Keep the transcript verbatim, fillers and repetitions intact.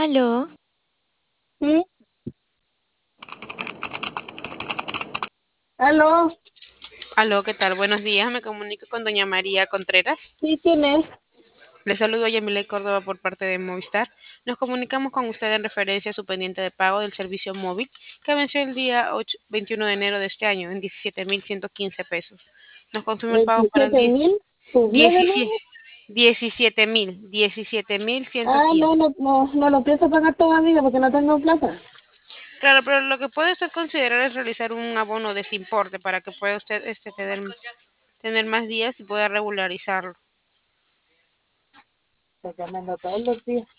Aló, Sí, aló, Aló, ¿qué tal? Buenos días, me comunico con doña María Contreras. sí, ¿quién es? Le saludo a Yamile Córdoba por parte de Movistar. Nos comunicamos con usted en referencia a su pendiente de pago del servicio móvil que venció el día ocho veintiuno de enero de este año en diecisiete mil ciento quince pesos. Nos consume el pago para el Veintisiete diez mil, subió de nuevo. diecisiete mil, diecisiete mil ciento Ah, no, quince. no, no, no lo pienso pagar todavía porque no tengo plata. Claro, pero lo que puede usted considerar es realizar un abono de ese importe para que pueda usted este, tener, tener más días y pueda regularizarlo. Estoy llamando todos los días.